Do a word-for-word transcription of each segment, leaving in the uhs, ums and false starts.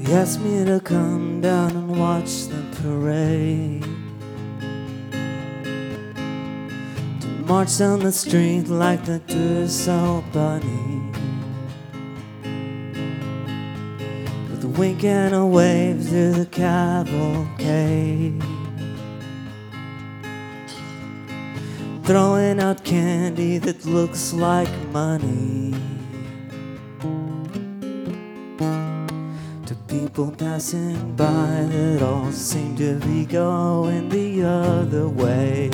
He asked me to come down and watch the parade, to march down the street like the Duracell bunny, with a wink and a wave through the cavalcade, throwing out candy that looks like money to people passing by that all seem to be going the other way.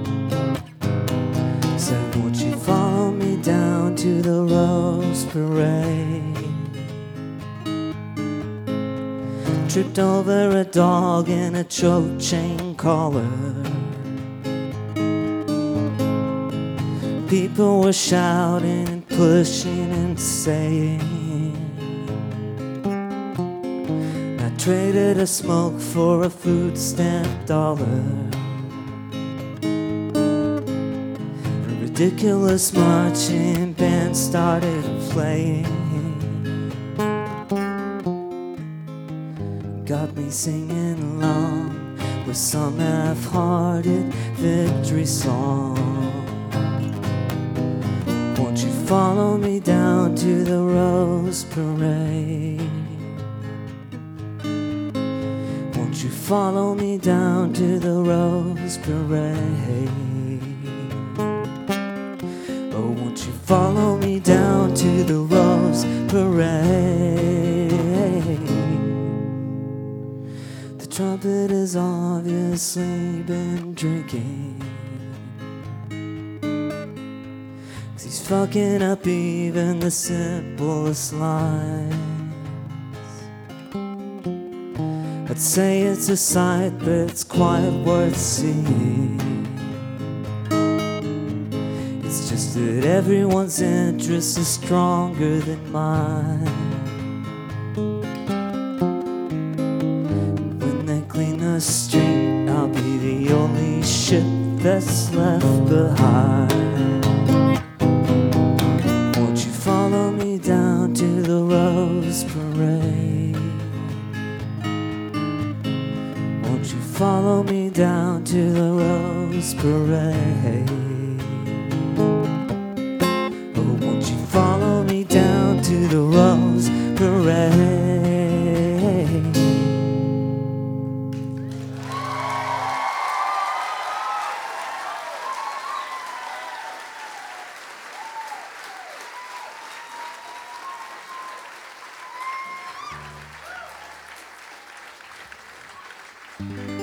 Said, won't you follow me down to the Rose Parade? Tripped over a dog in a choke chain collar. People were shouting and pushing and saying, I traded a smoke for a food stamp dollar. A ridiculous marching band started playing, got me singing along with some half-hearted victory song. Won't you follow me down to the Rose Parade? Won't you follow me down to the Rose Parade? Oh, won't you follow me down to the Rose Parade? The trumpet has obviously been drinking, he's fucking up even the simplest lines. I'd say it's a sight that's quite worth seeing. It's just that everyone's interest is stronger than mine. And when they clean the street, I'll be the only ship that's left behind. Follow me down to the Rose Parade. Won't you follow me down to the Rose Parade? Oh, won't you follow me down to the Rose Parade? Thank you.